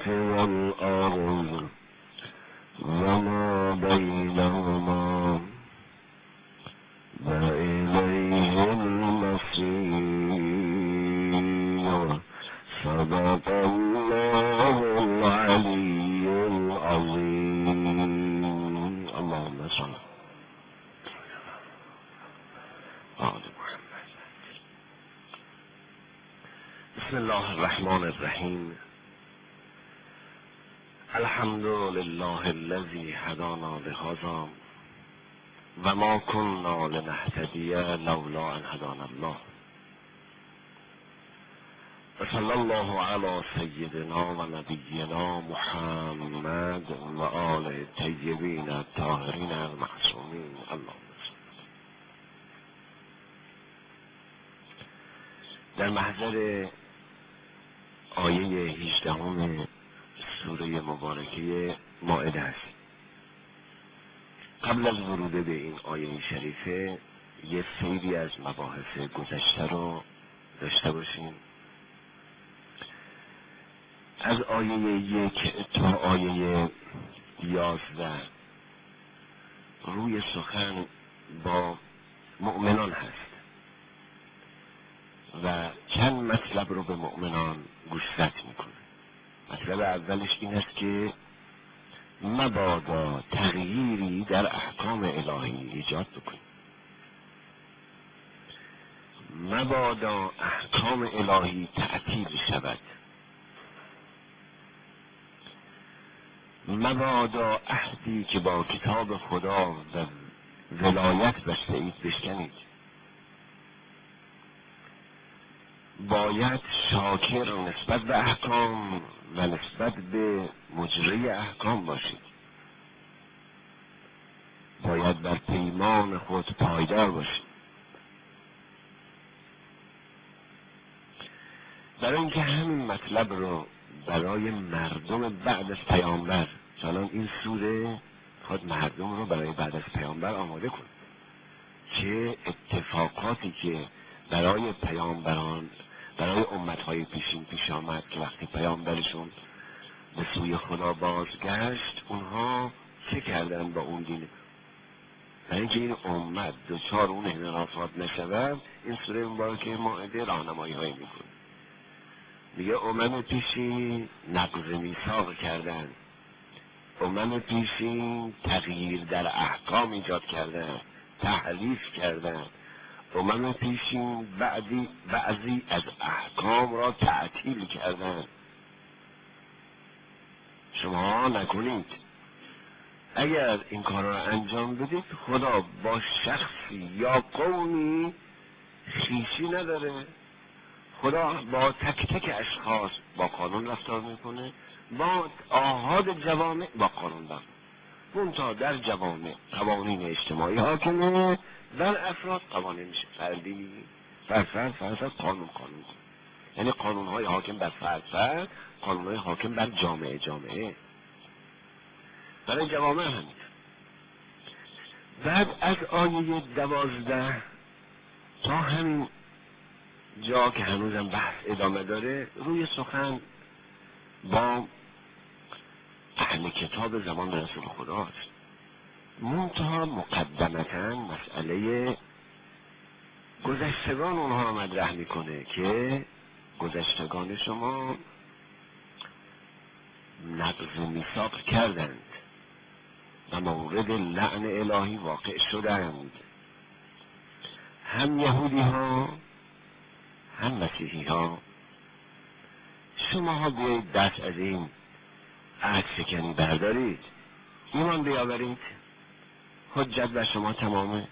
والأرض وما بينهما وإليه المصير صدق الله العلي العظيم. اللهم صل على محمد. بسم الله الرحمن الرحیم. الحمد لله الذي هدانا لهذا و ما كنا لنهتدی لولا ان هدانا الله. وصلی الله علی سیدنا و نبینا محمد و آل الطیبین الطاهرین المعصومین. اللهم صل. در محضر آیه 18 سوره مبارکه مائده است. قبل از ورود به این آیه شریفه یه سیری از مباحث گذشته رو داشته باشیم. از آیه 1 تا آیه 11 روی سخن با مؤمنان هست و چند مطلب رو به مؤمنان گوشزد میکنه. مطلب اولش این است که مبادا تغییری در احکام الهی ایجاد بکنید. مبادا احکام الهی تعطیل شود. مبادا عهدی که با کتاب خدا و ولایت بسته اید بشکنید. باید شاکر نسبت به احکام و نسبت به مجری احکام باشید. باید بر پیمان خود پایدار باشید. برای اینکه همین مطلب رو برای مردم بعد از پیامبر، چون این سوره خود مردم رو برای بعد از پیامبر آماده کنه، چه اتفاقاتی که برای پیامبران، برای امتهای پیشین پیش آمد که وقتی پیامبرشون به سوی خدا بازگشت اونها چه کردن با اون دین. برای اینکه این امت دچار اون انحرافات نشود، این سوره مبارکه مائده راهنمایی هایی میکنه. میگه امم پیشین نقض میثاق کردن، امم پیشین تغییر در احکام ایجاد کردن، تحریف کردن، امم پیشین بعضی از احکام را تعطیل کردن. شما نکنید. اگر این کار را انجام بدید خدا با شخصی یا قومی خویشی نداره. خدا با تک تک اشخاص با قانون رفتار میکنه، با آحاد جوامع با قانون رفتار. منتها در جوامع قوانین اجتماعی حاکمه، در افراد قوانین فردی، فرد قانون. یعنی قانونهای حاکم بر فرد، قانونهای حاکم بر جامعه. برای جوامع همین. بعد از آیه 12 تا همین جا که هنوزم بحث ادامه داره، روی سخن با اهل کتاب زمان رسول خداست. منتها مقدمتا مسئله گذشتگان اونها رو مطرح میکنه که گذشتگان شما نقض میثاق کردند و مورد لعن الهی واقع شدند. هم یهودی ها هم مسیحی ها. شما ها بیایید دست از این عهد شکنی بردارید، ایمان بیاورید، حجت بر شما تمامه.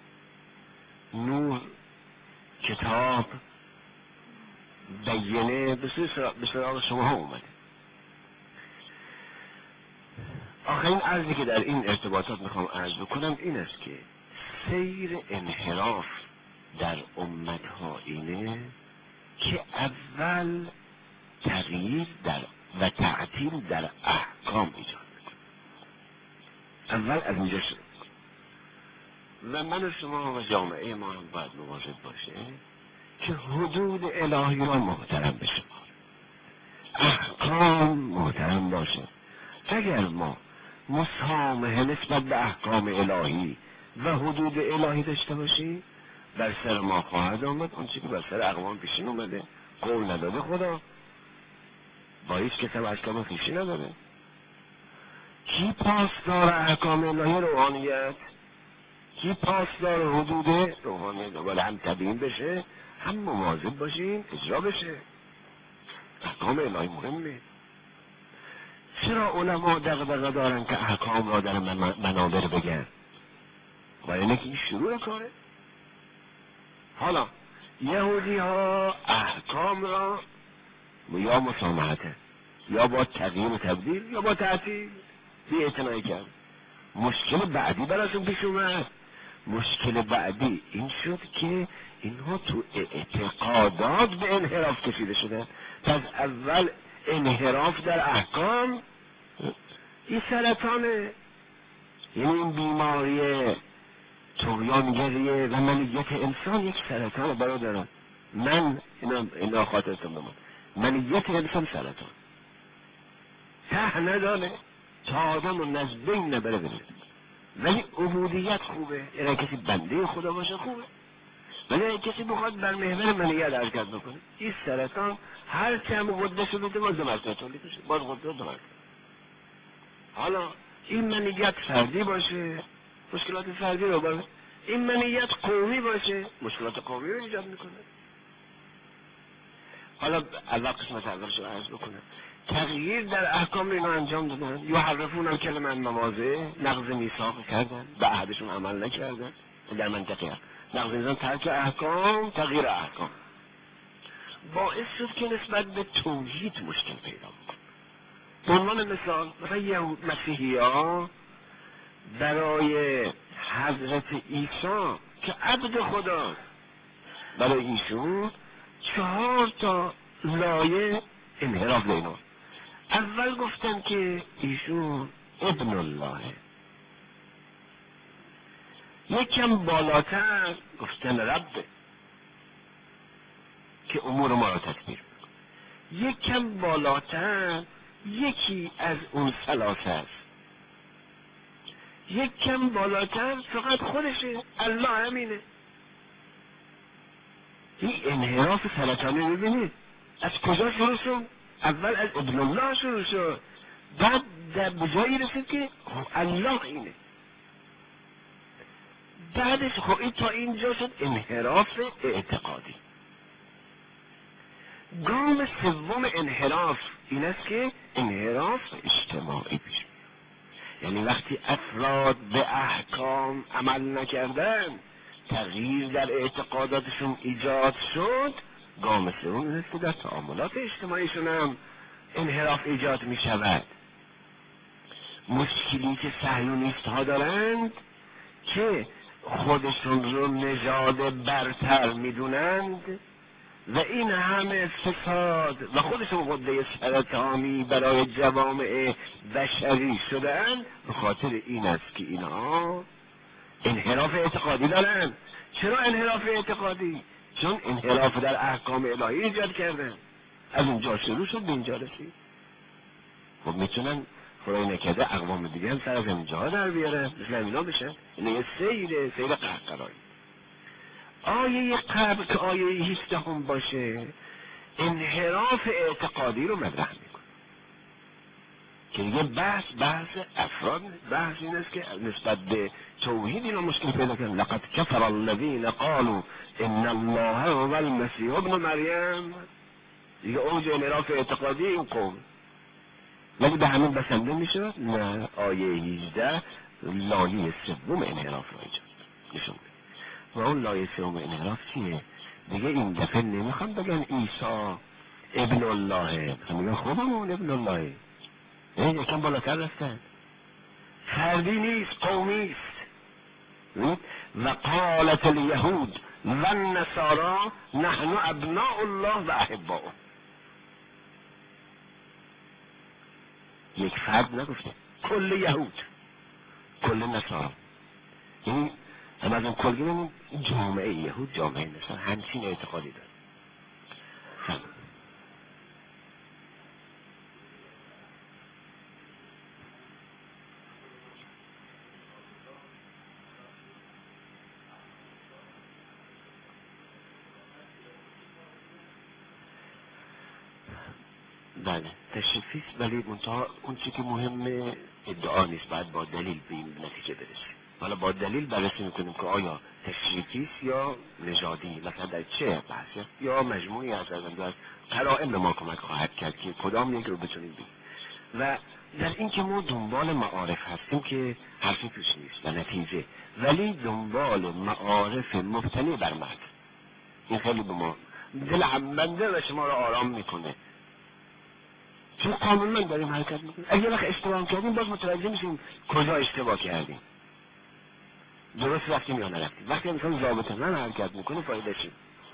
نور، کتاب، بینه به سراغ شما ها اومده. آخرین عرضی که در این ارتباطات میخوام عرض بکنم این است که سیر انحراف در امتها اینه که اول تغییر در و تعطیل در احکام ایجاد میکنه. اول از اینجا شروع و من و شما و جامعه ما هم باید مواظب باشه که حدود الهی را محترم بشه. احکام محترم باشه. اگر ما مسامحه نسبت به احکام الهی و حدود الهی داشته باشیم، بر سر ما خواهد آمد آنچه که بر سر اقوام پیشین اومده. قول نداده خدا، با هیچ کس احکام خویشی نداره. کی پاسدار احکام الهی؟ روحانیت. کی پاسدار حدود روحانیت؟ باید هم تبیین بشه، هم مواظب باشیم اجرا بشه. احکام الهی مهمه. چرا علما دغدغه دارن که احکام را در منابر بگن؟ باید اینه که این شروع کاره. حالا یهودی ها احکام را یا مسامحته، یا با تغییر و تبدیل، یا با تعطیل بی اعتنایی کرد. مشکل بعدی براشون پیش اومد. مشکل بعدی این شد که اینها تو اعتقادات به انحراف کشیده شدن. پس اول انحراف در احکام این سرطانه، یعنی این بیماری طغیانگریه و منیت انسان یک سرطان برادران. من اینا خاطرتون بمان، منیت انسان سرطان ته ندانه تا آدم رو نزدین نبره بره. ولی عبودیت خوبه، یعنی کسی بنده خدا باشه خوبه، ولی اگه کسی بخواد بر محور منیت حرکت بکنه، این سرطان هر چه هم قدس رو بده باز دو مرتبه تولید میشه، باز قدس دو مرتبه. حالا این منیت فردی باشه مشکلات فردی رو باره، این منیت قومی باشه مشکلات قومی رو ایجاد میکنه. حالا اول قسمت اولش رو عرض بکنم. تغییر در احکام اینو انجام دادن، یحرفون الکلم عن مواضعه، نقض میثاق کردن، به عهدشون عمل نکردن. در منطقه نقض میثاق، ترک احکام، تغییر احکام باعث شد که نسبت به توحید مشکل پیدا کنه. به عنوان مثال مثلا یهود مسیحی ها برای حضرت عیسی که عبد خدا، برای ایشون 4 لایه انحراف دینا. اول گفتن که ایشون ابن الله، یکم بالاتر گفتن رب که امور ما را تدبیر میکنه، یکم بالاتر یکی از اون ثلاثه است، یکم بالاتر فقط خودشه، الله همینه. این انحراف سرطانی ببینید از کجا شروع شد؟ اول از ابن الله شروع شد، بعد در بجایی رسید که الله اینه، بعدش خب این تا اینجا شد انحراف اعتقادی. گام سوم انحراف این است که انحراف اجتماعی پیش میاد. یعنی وقتی افراد به احکام عمل نکردن، تغییر در اعتقاداتشون ایجاد شد، گام سوم این است که در تعاملات اجتماعیشون هم انحراف ایجاد می شود. مشکلی که صهیونیست ها دارند که خودشون رو نژاد برتر میدونند و این همه فساد و خودشون قده سرطانی برای جوامع بشری شدن، به خاطر این است که اینها انحراف اعتقادی دارن. چرا انحراف اعتقادی؟ چون انحراف در احکام الهی ایجاد کردن، از اونجا شروع شد به اینجا رسید. خب میتونن خدای نکرده اقوام دیگه هم سر از اینجا در بیارن، مثل همینا بشن. اینه یه سیر قهقرایی. آیه قبل که آیه 17 هم باشه انحراف اعتقادی رو مطرح میکنه که دیگه بحث افراد، بحث این است که نسبت به توحید اینا مشکل پیدا کردن. لقد کفر الذین قالوا ان الله هو المسیح ابن مریم. دیگه اوج انحراف اعتقادی این قوم، ولی به همین بسنده میشه. نه، آیه 18 لایه سوم انحراف رو ایجاد نشون میده. و اون لایه سوم انحراف چیه؟ دیگه این دفعه نمیخوام بگن عیسی ابن الله، میگن خودمون ابن الله. یکم بالاتر رفتن، فردی نیست، قومی است. و قالت الیهود و النصارى نحن ابناء الله و احباؤه. یک فرد نگفته، کل یهود، کل نصارا، این هم از اون کل گیرن جامعه یهود، جامعه نصارا همچین اعتقادی دارن. بله تشریفیست، ولی منتها اون چی که مهمه ادعا نیست، باید با دلیل به این نتیجه برسیم. حالا با دلیل بررسی میکنیم که آیا تشریفیست یا نژادی، مثلا در چه بحثی یا مجموعی از قرائن به ما کمک خواهد کرد که کدام یک رو بتونیم بگیم. و در این که ما دنبال معارف هستیم که حرفی توش نیست و نتیجه، ولی دنبال معارف مبتنی بر متن. این خیلی به ما دل بنده و شما رو آرام میکنه، چون قانونا داریم حرکت میکنیم. اگه وقت اشتباه کردیم باز متوجه میشیم کجا اشتباه کردیم، درست رفتیم یا نرفتیم. وقتی انسان ضابط من حرکت میکنه فایده چی؟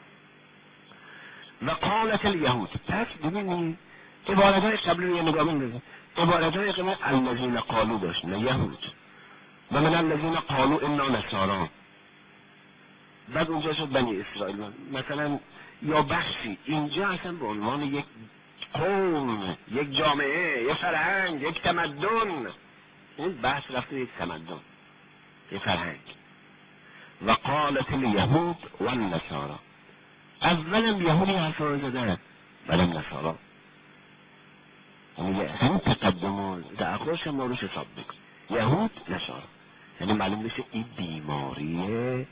و قالت الیهود، پس ببینید عبارتهای قبل رو یه نگاه بندازید. عبارتهای قبل الذین قالوا داشت، نه یهود. و من الذین قالوا انا نصارا، بعد اونجا شد بنی اسرائیل. مثلا یا بخشی اینجا اصلا به عنوان یک قوم، یک جامعه، یک فرهنگ، یک تمدن، این بحث رفته یک تمدن، یک فرهنگ. و قالت الیهود و النصارا، اولم یهودی حرفا رو زدن ولم نصارا، یعنی هم تقدم و تأخرش ما روش حساب بکن. یهود نصارا، یعنی معلوم میشه این بیماری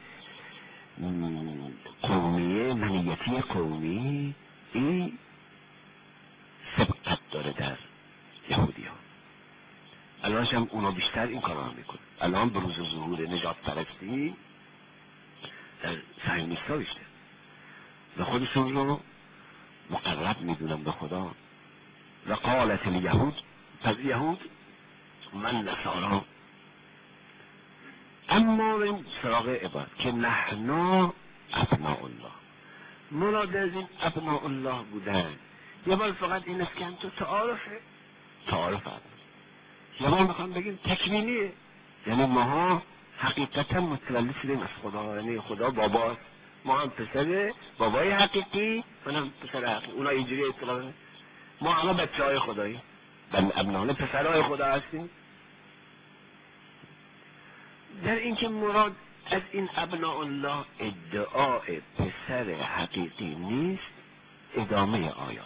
قومیه، منیتی قومی، این سبقت داره در یهودی ها. الان هم اونا بیشتر این کار رو میکنه. الان بروز ظهور نجات پرستی در صهیونیست ها بیشتر و خودشون رو مقرب میدونن به خدا. و قالت الیهود، پس یهود من نصارا. اما این سراغ عباد که نحنا ابناء الله، مراد از این ابناء الله بودن یه بار فقط این است که هم تو تعارف هست. یه بار میخوام بگیم تکوینیه، یعنی ماها حقیقتا متولد شدیم از خدا، یعنی خدا باباست، ما هم پسر بابای حقیقی، منم پسر حقیقی. اونا اینجوری اطلاع، ما همه بچه های خدایی، ابنان پسرهای خدا هستیم. در این که مراد از این ابناء الله ادعای پسر حقیقی نیست، ادامه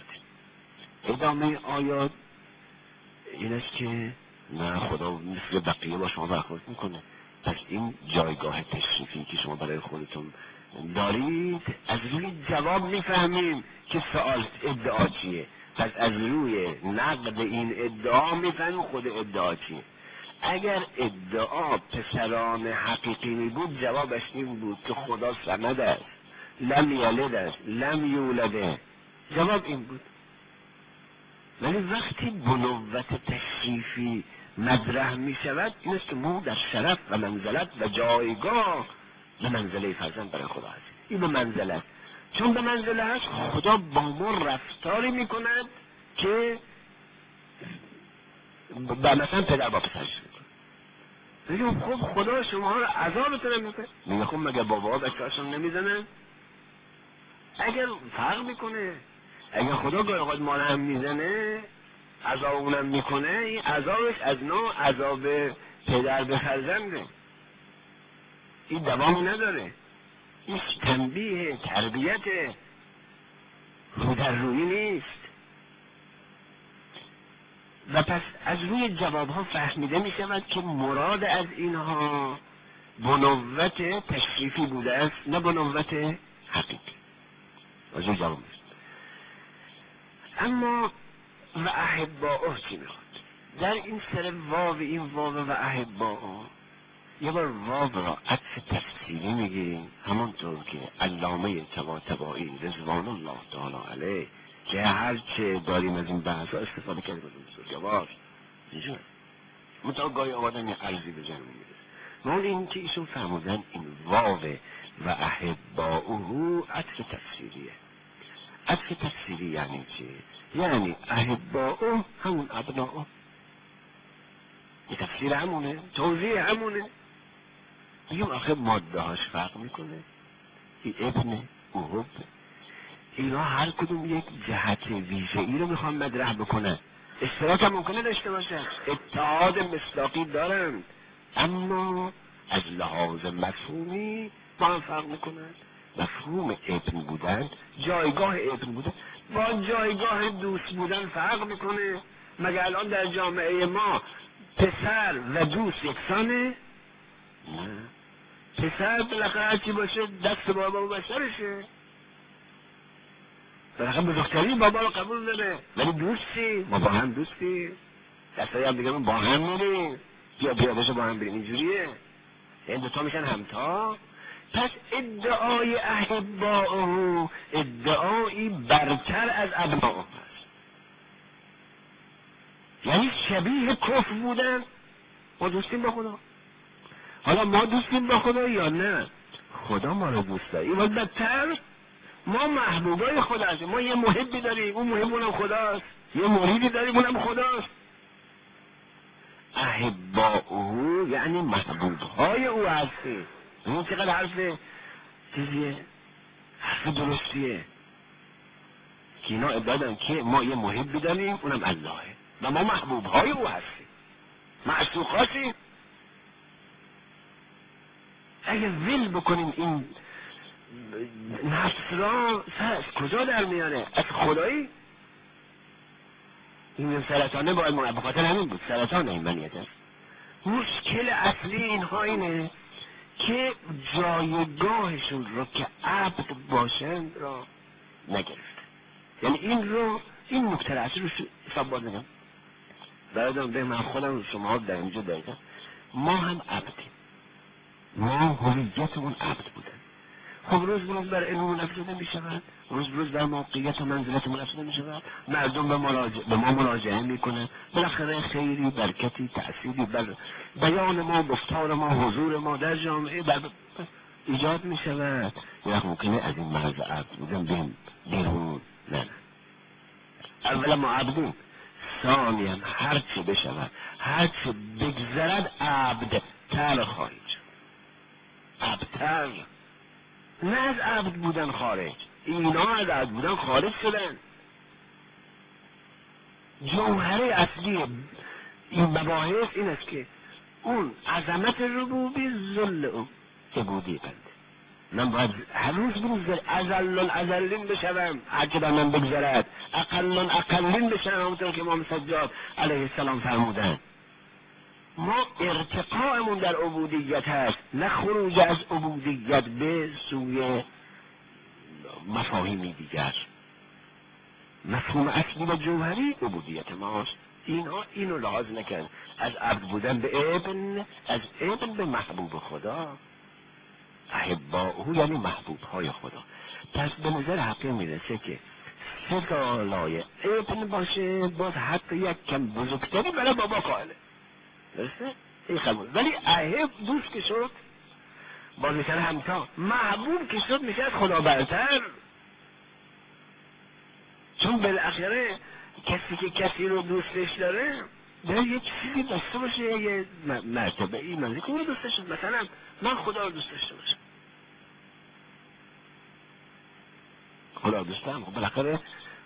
آیات این است که نه خدا مثل بقیه با شما برخورد میکنه. پس این جایگاه تشریفی که شما برای خودتون دارید، از روی جواب میفهمیم که سوال ادعا چیه. پس از روی نقد این ادعا میفهمیم خود ادعا چیه. اگر ادعا پسران حقیقی می بود، جوابش این بود که خدا صمد است، لم یلد است، لم یولده. جواب این بود. ولی وقتی بنوت تشریفی مطرح می شود، این است که ما در شرف و منزلت و جایگاه به منزله فرزند برای خدا هستیم. این به منزلت، چون به منزله هست خدا با ما رفتاری می کند که مثلا پدر با پسرش میکنه. بگیم خب خدا شما رو عذابتون میکنه، میگه خب مگه بابا بچه‌هاشون نمیزنن؟ اگر فرق میکنه، اگر خدا گاهی اوقات ما رو هم میزنه، عذاب اونم میکنه، این عذابش از نوع عذاب پدر به فرزنده، این دوامی نداره. این تنبیه، تربیت، رو در روی نیست. و پس از روی جوابها فهمیده می شود که مراد از اینها بنوت تشریفی بوده است، نه بنوت حقیقی. از این جواب است. اما و احباؤه چی میخواد؟ در این سر واو، این واو و احباؤه، یه بار واو را عطف تفسیری میگیریم، همونطور که علامه طباطبایی رضوان الله تعالی علیه که هر چه داریم از این بحث ها استفاده کرده بودیم جواب اینجا مطابق گاهی آمدن یه عرضی به جمع میرسه. مال این که ایشون فرمودن این واو و احباؤه عطف تفسیریه. عطف تفسیری یعنی چی؟ یعنی احباؤه همون ابناؤه، یه تفسیر همونه، توضیح همونه. میگم آخه ماده هاش فرق میکنه، این ابن او حب، اینا هر کدوم یک جهت ویژه‌ای رو میخوان مطرح بکنن. اشتراک هم ممکنه داشته باشن، اتحاد مصداقی دارن، اما از لحاظ مفهومی با هم فرق میکنن. مفهوم ابن بودن، جایگاه ابن بودن با جایگاه دوست بودن فرق میکنه؟ مگه الان در جامعه ما پسر و دوست یکسانه؟ نه. پسر بالاخره هرچی باشه دست بابا و بشرشه، بالاخره بزرگترین بابا رو قبول داره. ولی دوستی، ما با هم دوستی، دستایی هم دیگه با هم میریم، بیا بشه با هم بریم، اینجوریه. این دوتا میشن همتا. پس ادعای احباءه ادعایی برتر از ابناءه هست، یعنی شبیه کفر بودن. ما دوستیم با خدا، حالا ما دوستیم با خدا یا نه؟ خدا ما رو دوست داره. این بدتر ما محبوبای خدا هستیم. ما یه محبی داریم، اون محب اونم خداست. یه مریدی داریم، اونم خداست. احباءه یعنی محبوبهای او هستیم. این چقدر حرف چیزیه، حرف درستیه که اینا ادعا دارن که ما یه محبی داریم، اونم اللهه و ما محبوبهای او هستیم، معشوقاتیم. اگه ول بکنیم این نفس را، از کجا در میاره؟ از خدایی. این سرطانه باید ما بخاطر همین بود، سرطان ایمانیت است. مشکل اصلی اینها اینه که جایگاهشون رو که عبد باشند را نگرفت. یعنی این نکته اصلی رو حساب باز نگم برادرم، به من خودم شما ها در اینجا دقیقا ما هم عبدیم، ما هویتمون عبد بودن. خب روز بروز بر علممون افزوده می شود، روز بروز بر موقعیت و منزلتمون افزوده می شود، مردم به ما مراجعه می کنه، بالاخره خیری، برکتی، تأثیری بر بیان ما، گفتار ما، حضور ما در جامعه ایجاد می شود. یا ممکنه از این مرز عبد بودن بیرون نه. اولا ما عبدیم، ثانیا هرچی بشود، هرچی بگذرد عبد تر خواهید شد. عبدتر، نه از عبد بودن خارج. اینا از عبد بودن خارج شدن. جوهره اصلی این مباحث این است که اون عظمت ربوبی ذل اون عبودی بنده. من باید هر روز بروز ازل الازلین بشوم، هرچه بر من بگذرد اقل اقلین بشوم، همونطور که امام سجاد علیه السلام فرمودن. ما ارتقاءمون در عبودیت هست، نه خروج از عبودیت به سوی مفاهیمی دیگر. مفهوم اصلی و جوهری عبودیت ماست. اینو لحاظ نکن، از عبد بودن به ابن، از ابن به محبوب خدا. احباءه یعنی محبوب های خدا. پس به نظر حقی میرسه که سگالای ابن باشه، باز حتی یک کم بزرگتری برای بابا قائله. درسته؟ این خبر. ولی احب دوست که شد باز میشن همتا، محبوب که شد میشه از خدا برتر. چون بالاخره کسی که کسی رو دوستش داره باید یه چیزی داشته باشه، یه مرتبه ای منزی که اون رو دوستش داره. مثلا من خدا رو دوست داشته باشم، خدا دوست دارم، بالاخره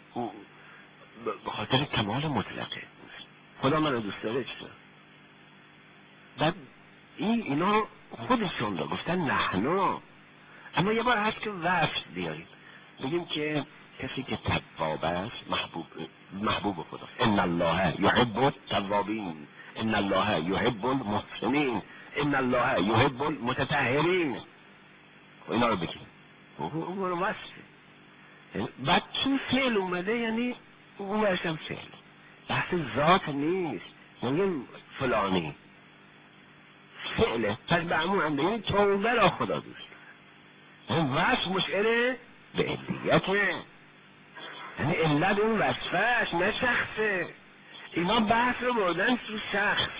به خاطر کمال مطلقه خدا من رو دوست داره. چطور؟ بعد اینا خودشون رو گفتن نحنا. اما یه بار هست که وصف بیاریم، بگیم که کسی که تواب است محبوب خداست. ان الله یحب التوابین، ان الله یحب المحسنین، ان الله یحب المتطهرین. اینا رو بگیم، اون رو وصفه. بعد تو فعل اومده، یعنی اون ورشم فعل، بحث ذات نیست. یعنی فلانی فعله، پس به همون هم یعنی توبه را خدا دوست. این وصف مشعره به علیته، یعنی علت اون وصفش نه شخصه. اینا بحث رو بردن تو شخص.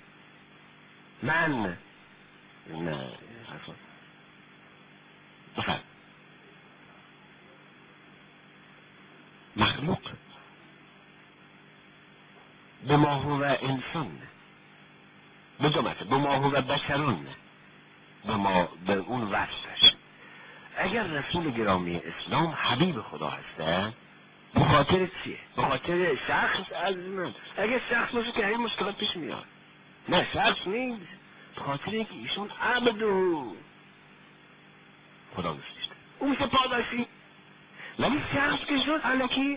من نه بخیر مخلوق به ما هو انسان، به دو مثل به ما هو بشرون، به اون وصفش. اگر رسول گرامی اسلام حبیب خدا هسته، به خاطر چیه؟ به خاطر شخص از من. اگر شخص باشه که این مشکلات پیش میاد. نه شخص نیست، به خاطر اینکه ایشون عبدو خدا دوستش داره، اون میشه پاداشی. ولی شخص که شد الکی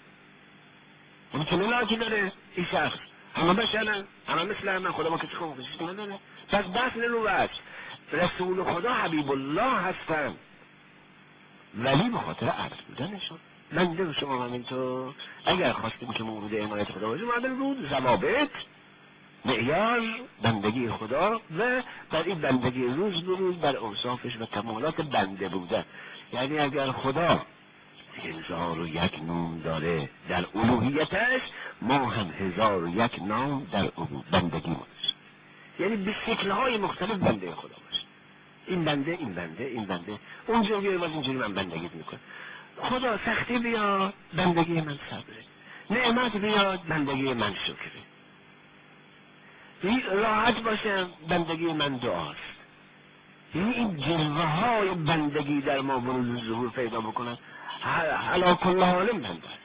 چنین لاکی داره این شخص، همه بشنن، همه مثل همه، خدا ما کسی خصوصی نداره. پس بس رو بس رسول خدا حبیب الله هستن ولی به خاطر عبد بودنشون. بنده و شما همینطور اگر خواستیم که مورد عنایت خدا باشیم معدل بود ضوابط معیار بندگی خدا و بر این بندگی روز به روز بر اوصافش و کمالات بنده بودن. یعنی اگر خدا 1001 نام داره در الوهیتش، ما هم 1001 نام در بندگی باشه، یعنی به شکل‌های مختلف بنده خدا باشه. این بنده، این بنده، این بنده، اونجوری بیای باز اینجوری من بندگی میکنم. خدا سختی بیاد بندگی من صبره، نعمت بیاد بندگی من شکره، راحت باشم بندگی من دعاست. یعنی این جلوه های بندگی در ما بروز ظهور پیدا بکنن، علا کل حال بنده است.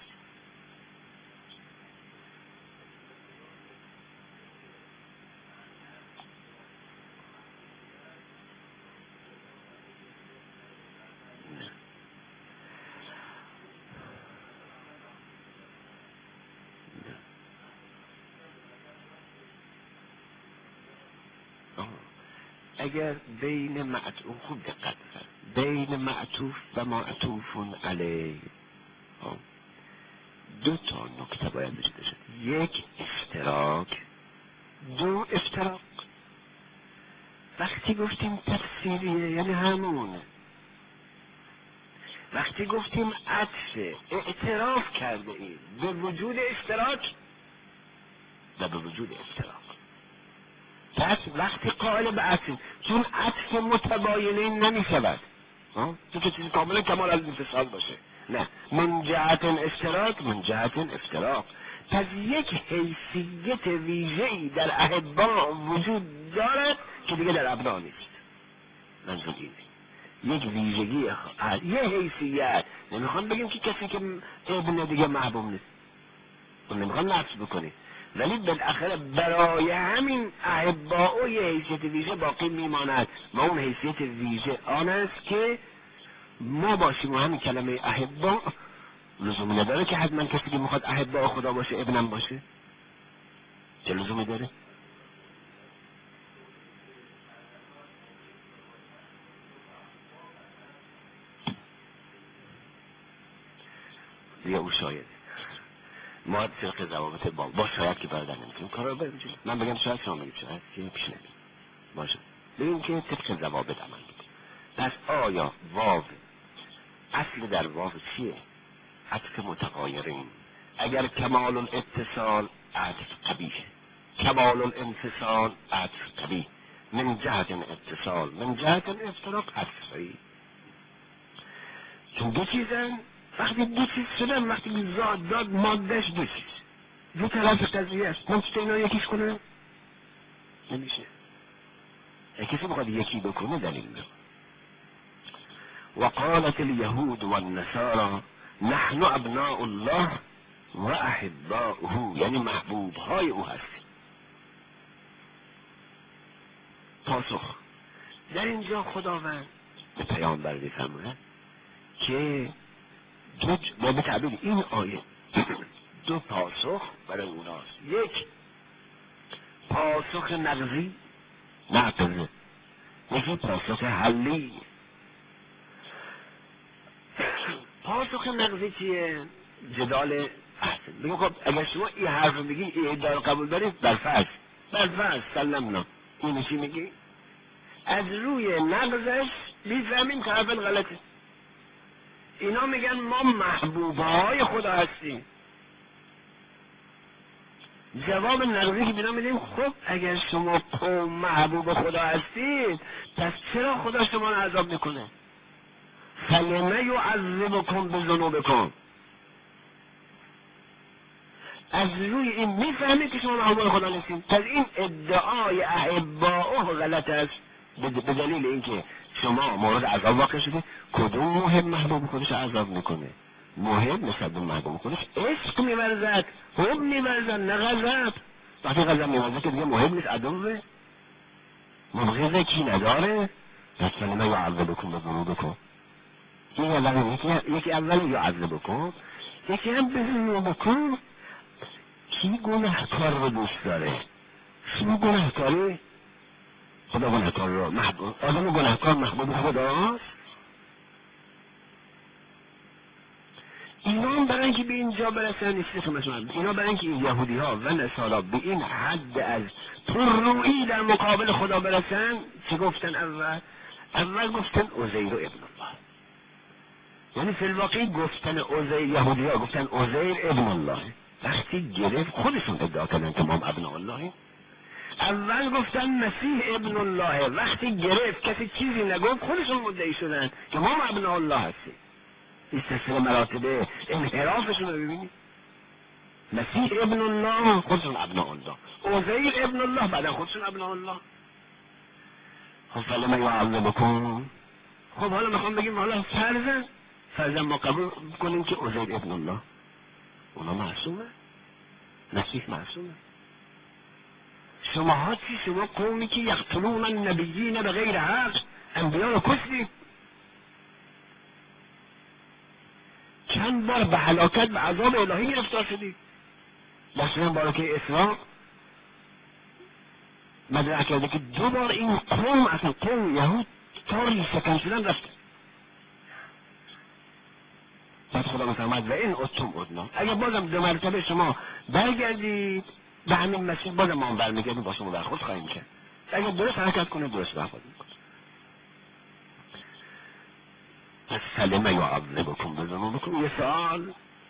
اگر بین معطوف، خوب دقت کرد، بین معطوف و معطوف علیه دو تا نکته باید وجود داشت، یک اشتراک، دو افتراق. وقتی گفتیم تفسیریه یعنی همونه، وقتی گفتیم عطفه اعتراف کرده ایم به وجود اشتراک و به وجود افتراق. پس وقتی قائل به عطف، چون عطف متباینین نمی شود، تو که چیزی کاملا کمال از انفصال باشه، نه، من جهت اشتراک من جهت افتراق. پس یک حیثیت ویژه‌ای در احبا وجود دارد که دیگه در ابنا نیست. منظور اینه، یک ویژگی یه حیثیت. نمیخوام بگیم که کسی که ابن دیگه محبوب نیست، نمیخوام نفس بکنی، ولی بالاخره برای همین احبا و یه حیثیت ویژه باقی میماند و اون حیثیت ویژه آن است که ما باشیم. و همین کلمه احبا لزومی نداره که حتما کسی که میخواد احبا خدا باشه ابنم باشه، چه لزومی داره؟ دیگه او شاید ما طبق ضوابط با شاید که برادر نمیتونیم کار رو بریم جلو. من بگم شاید، شما بگید شاید که پیش نمید باشه، بگیم که طبق ضوابط عمل بکنیم. پس آیا واو اصل در واو چیه؟ عطف متغایرین. اگر کمال الاتصال عطف قبیح، کمال الانفصال عطف قبیح، من جهت اتصال من جهت افتراق عطف صحیح. چون دو چیزن، وقتی دو چیز شدن، وقتی که ذات داد مادهش دو چیز، دو طرف قضیه است، من چطور اینا یکیش کنم؟ نمیشه. کسی بخواد یکی بکنه دلیل بیاره. وقالت اليهود والنصارى نحن ابناء الله و احباؤه، یعنی محبوب های او هستیم. پاسخ در اینجا خداوند به پیامبر میفرماید که به تعبیر این آیه دو پاسخ برای اوناست. یک پاسخ نقضی، نقض، یکی پاسخ حلی. پاسخ نقضی چیه؟ جدال احسن. بگم خب اگر شما این حرف بگی این ادعا رو قبول دارید، برفرض سلمنا، اینو چی میگی؟ از روی نقضش میفهمیم که حرف غلطه. اینا میگن ما محبوبهای خدا هستیم. جواب نقضی که بینا میدیم خب اگر شما قوم محبوب خدا هستید، پس چرا خدا شما رو عذاب میکنه؟ فلما یعذبکم بذنوبکم. از روی این میفهمید که شما محبوب خدا نیستید. پس این ادعای احباؤه غلط است به دلیل اینکه شما مورد عذاب واقع شده. کدوم مهم محبوب خودش عذاب میکنه؟ مهم نسبت به محبوب خودش عشق میورزد، حب میورزد، نه غضب. وقتی غضب میورزد که دیگه مهم نیست، عدوه مبغضه، کی نداره. پس فلما یعذبکم بذنوبکم. این اول یکی اول یعذبکم، یکی هم بذنوبکم. کی گناهکار رو دوست داره؟ شما گناهکاری؟ خدا گناهکار رو محبوب، آدم گناهکار محبوب خداست. اینا هم برای اینکه به اینجا برسن نیستشون، اینا برای اینکه این یهودی ها و نصارا به این حد از پررویی در مقابل خدا برسن، چه گفتن اول گفتن عزیر ابن الله. یعنی فی الواقع گفتن عزیر، یهودی ها گفتن عزیر ابن الله. وقتی گرفت خودشون ادعا کردن که ما هم ابن الله. اول گفتن مسیح ابن الله، وقتی گرفت کسی چیزی نگفت خودشون مدعی شدن که ما هم ابن الله هستیم. این سلسله مراتب انحرافشون رو ببینید. مسیح ابن الله خودشون ابن الله، عزیر ابن الله بعدا خودشون ابن الله. خب فلما یعذبکم، خب حالا میخوام بگیم حالا فرضاً ما قبول کنیم که عزیر ابن الله، اونا معصومه، مسیح معصومه. شما چی؟ شما قومی که یقتلون النبیین به غیر حق، انبیا رو کشتید. چند بار به هلاکت به عذاب الهی گرفتار شدید. مثلا بارکه اسراء مدرک کرده که 2 بار این قوم، اصلا قوم یهود تاری سکن شدن رفت. بعد خدا فرمود و این اتم ادنا، اگر بازم 2 مرتبه شما برگردید به همین مسیر، بازم ما هم برمیگردیم با شما برخورد خواهیم کرد. اگر درست حرکت کنید درست برخورد میکنید. پس فلما یعذبکم بذنوبکم، یه سوال،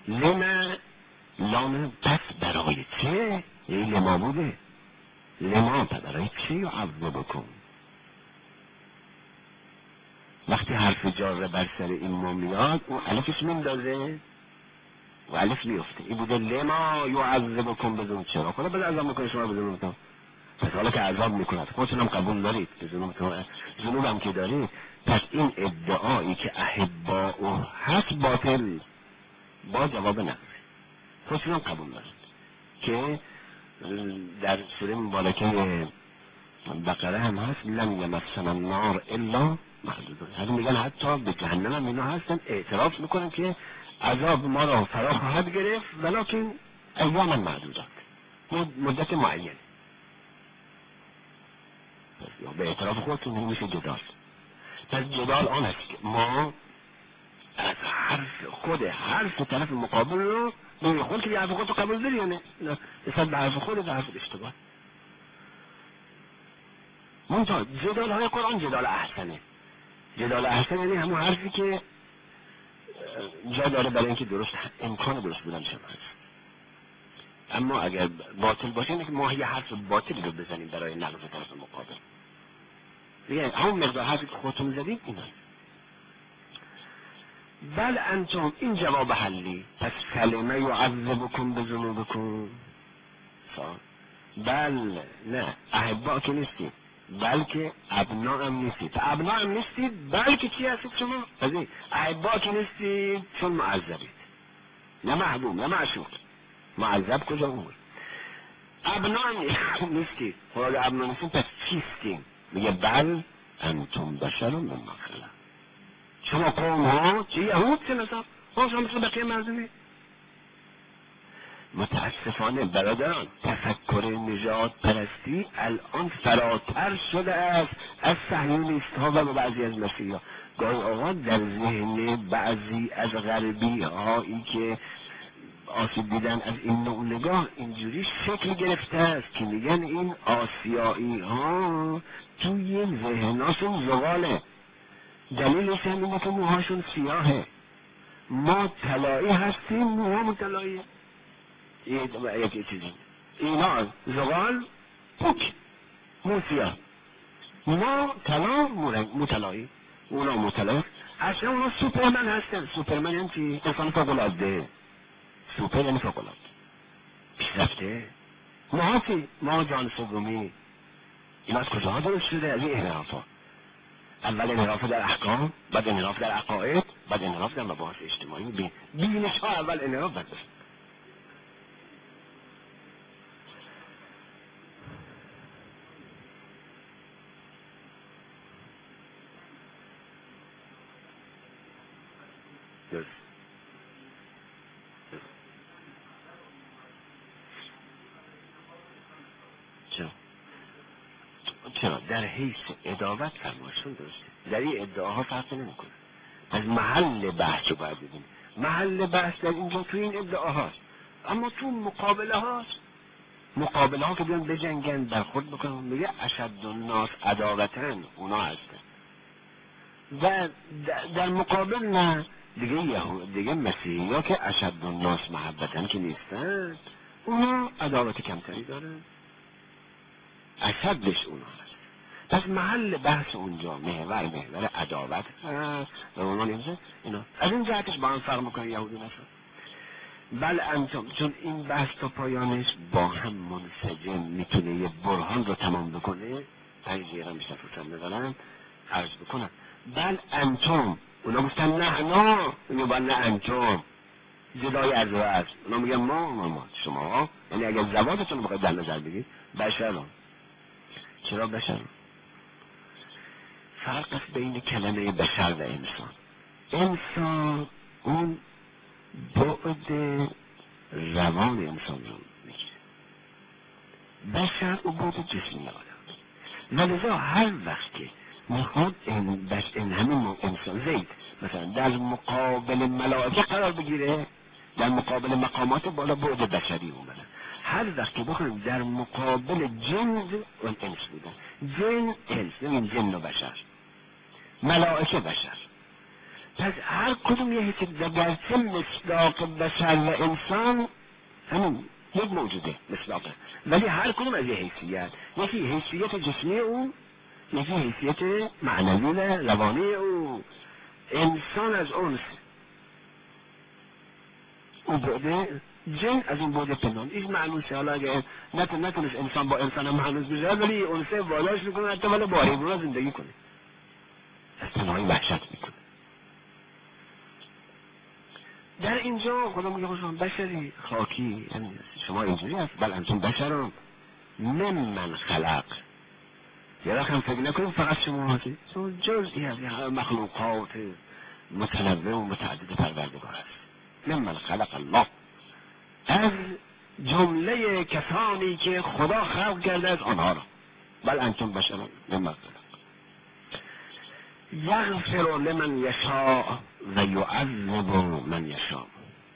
لام پس برای چه؟ این لما بوده، لما برای چه یعذبکم؟ وقتی حرف جار بر سر این ما میاد اون الفش میندازه و الف میفته. این بوده لما یعذبکم بذنوبکم. چرا خدا بده عذاب میکنه شما بذنوبتون؟ پس حالا که عذاب میکند خودتون هم قبول دارید که ذنوب هم که دارید، پس این ادعایی که احبا او هست باطل با جواب نداره. خودتون هم قبول دارید که در سوره مبارکه بقره هم هست لم یمسنا النار الا محدود. هر میگن حتی به جهنم هم اینا هستن، اعتراف میکنن که عذاب ما را فرا خواهد گرفت ولکن ایام معدودات، مدت معین. به اعتراف خودتون میشه جدال. پس جدال آن است که ما از حرف طرف مقابل رو خود که حرف خودتو قبول داری یا نه؟ نسبت به حرف خود حرف اشتباه. منتها جدال های قرآن جدال احسنه. جدال احسن یعنی همون حرفی که جا داره برای اینکه درست امکان درست بودنش هم هست. اما اگر باطل باشه اینه که ما یه حرف باطلی رو بزنیم برای نقض طرف مقابل. دیگه همون مقدار حرفی که خودتون زدید اینا. بل انتم، این جواب حلی. پس کلمه یعذبکم بذنوبکم، بل نه احبا که نیستید، بلکه ابنا هم نیستید. ابنا هم نیستید بلکه چی هستید شما؟ پس احبا که نیستید چون معذبید، نه محبوب نه معشوق. معذب کجا اون؟ ابنا هم نیستید. خب اگه ابنا نیستید پس چیستیم؟ میگه بل انتم بشرون ممن خلق. شما قوم ها چه یهود چه نصارا شما مثل بقیه مردمی. متاسفانه برادران تفکر نژاد پرستی الان فراتر شده است از صهیونیست ها و بعضی از مسیحی ها. گاهی اوقات در ذهن بعضی از غربی هایی که آسیب دیدن از این نوع نگاه اینجوری شکل گرفته است که میگن این آسیایی ها توی ذهناشون زغاله. دلیلش هم اینه که موهاشون سیاهه. ما طلایی هستیم، موهامون طلاییه. یکی چیزی اینا زغال پوک مو سیاه، ما طلا مو طلایی، اونا مو طلایی. اصلا اونا سوپرمن هستن. سوپرمن یعنی چی؟ انسان فوق‌العاده. سوپر یعنی فوق‌العاده پیشرفته. ما چی؟ ما جان سومی. این از کجا درست شده؟ از این انحرافا. اول انحراف در احکام، بعد انحراف در عقاید، بعد انحراف در مباحث اجتماعی. بینش ها اول انحراف بعد درست. چرا در حیث ادابت فرمایشون درسته، در این ادعاها فرق نمیکنه. از محل بحث رو باید ببینیم. محل بحث در اینجا تو این ادعاهاست، اما تو مقابله هاست. مقابله ها که بیان بجنگن برخورد بکنن، میگه اشد الناس عداوتن اونا هستن. و در مقابل نه دیگه مسیحی ها که اشد الناس محبتن که نیستن، اونا عداوت کمتری دارن، اشدش اونا هست. پس محل بحث اونجا محور عداوت هست و اونا نمیشه اینا. از این جهتش با هم فرق میکنه یهودی نصارا. بل انتم، چون این بحث تا پایانش با هم منسجم میتونه یه برهان رو تمام بکنه. تجزیه هم بیشتر فرصت ندارم عرض بکنم. بل انتم، اونا گفتن نه اونا بل نه انتم، جدای از و از. اونا میگن ما شما، یعنی اگر زوادتون رو بخواید در نظر بگید بشرم. چرا بشر؟ فرق است بین کلمه بشر و انسان. انسان اون بعد روان انسان رو میگیره، بشر اون بعد جسمی آدم. ولذا هر وقت که میخواد این همین انسان زید مثلا در مقابل ملائکه قرار بگیره، در مقابل مقامات بالا بعد بشری اومدن. هر وقت که بخوایم در مقابل جن و انس بودن، جن انس، نمیم جن و بشر، ملائکه بشر. پس هر کدوم یه حیثیت، گرچه مصداق بشر و انسان همین یک موجوده مصداقه، ولی هر کدوم از یه حیثیت، یکی حیثیت جسمی او، یکی حیثیت معنوی روانی او. انسان از انس، اون بعده جن از این بعد پنهان این معنوسه. حالا اگه نتونست انسان با انسان هم معنوس بشه، ولی انسه والاش میکنه حتی ولی با حیوان زندگی کنه، از تنهایی وحشت میکنه. در اینجا خدا میگه خوشم بشری خاکی، یعنی شما اینجوری هست. بل انتون بشرم من خلق. یه رقم فکر نکنیم فقط شما هستی، چون جزئی از مخلوقات متنوع و متعدد پروردگار هست. من خلق الله، از جمله کسانی که خدا خلق کرده از آنها را. بل انتم بشرم من خلق. یغفر لمن یشاء و یعذب من یشاء.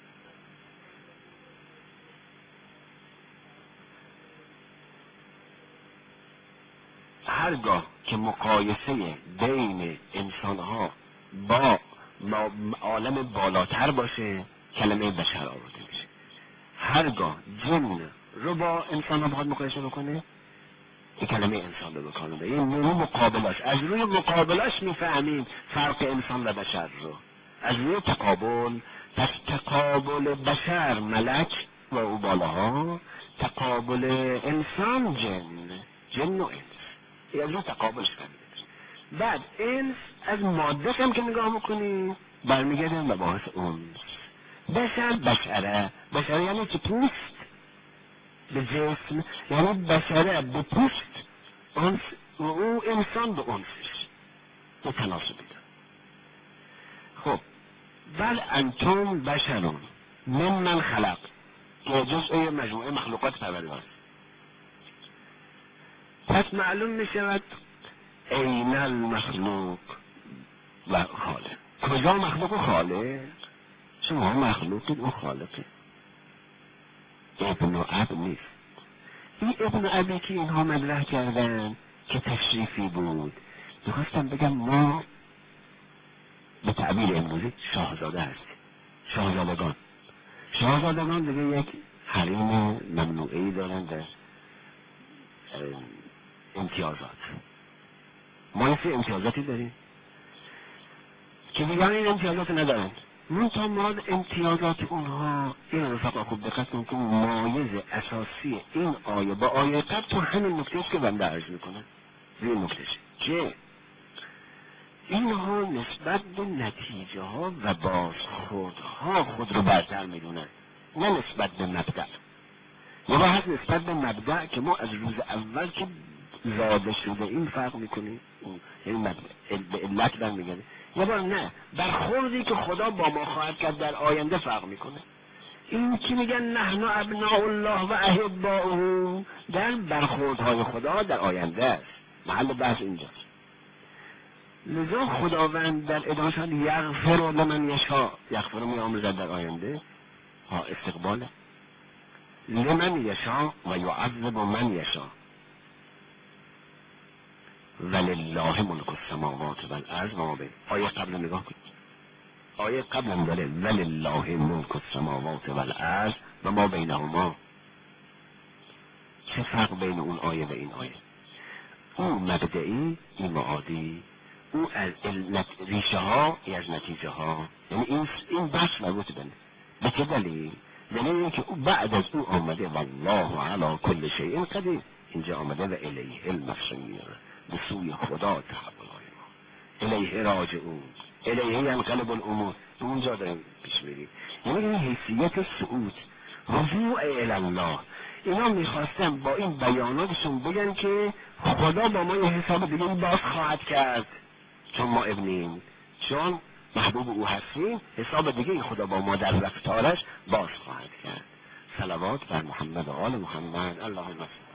هرگاه که مقایسه بین انسانها با عالم بالاتر باشه، کلمه بشر آورده میشه. هرگاه جن رو با انسان ها باید مقایسه بکنه، این کلمه انسان رو بکنه. این مقابلاش، از روی مقابلاش میفهمیم فرق انسان و بشر رو، از روی تقابل. پس تقابل بشر ملک و او بالاها، تقابل انسان جن و انس، این از روی تقابلش فهمید. بعد انس از ماده هم که نگاه میکنیم برمیگردیم به بحث انس. بشره یعنی که پوست به جسم، یعنی بشره به پوست انس و او انسان به انسش به تناسبی داره. خب بل انتم بشرون من خلق که جزء مجموعه مخلوقات پروردگار. پس معلوم میشود این المخلوق و خالق. کجا مخلوق و خالق؟ شما مخلوقید و خالقید. ابن و اب نیست. این ابن و ابی که اینها مطرح کردن که تشریفی بود، میخواستم بگم ما به تعبیر امروزی شاهزاده هستیم. شاهزادگان دیگه یک حریم ممنوعه‌ای دارن در امتیازات. ما یه امتیازاتی داریم که دیگران این امتیازات ندارن. منتها مراد امتیازات اونها این رفقا خوب دقت کنید که مایز اساسی این آیه با آیه قبل تو همین نکته است که بنده عرض میکنم. این نکته است که اینها نسبت به نتیجه ها و بازخوردها خود رو برتر میدونن، نه نسبت به مبدأ. یا هست نسبت به مبدأ که ما از روز اول که زاده شده این فرق میکنه، یعنی به علت برمیگرده. یه بار نه، برخوردی که خدا با ما خواهد کرد در آینده فرق میکنه. این که میگن نحن ابناء الله و احباؤه، در برخوردهای خدا در آینده است، محل بحث اینجاست. لذا خداوند در ادامه شد یغفر لمن یشاء، یغفر میآموزد در آینده، ها استقباله، لمن یشاء و یعذب من یشاء، ولله ملک السماوات والارض و ما بین. آیه قبل نگاه کنید، آیه قبل هم داره ولله ملک السماوات والارض و ما بینهما. چه فرق بین اون آیه و این آیه؟ اون مبدئی، این معادی، او از ریشه ها از نتیجه ها، یعنی این بحث مربوط به چه دلیل؟ یعنی اینکه او بعد از او آمده والله علی کل شیء قدیر، اینجا آمده و الیه المصیر، به سوی خدا تحولای ما، الیه راجعون، الیه ینقلب الامور، اونجا داریم پیش میریم. یعنی این حیثیت صعود، رجوع الی الله. اینا میخواستن با این بیاناتشون بگن که خدا با ما یه حساب دیگه باز خواهد کرد، چون ما ابنیم، چون محبوب او هستیم، حساب دیگه این خدا با ما در رفتارش باز خواهد کرد. صلوات بر محمد و آل محمد. اللهم صل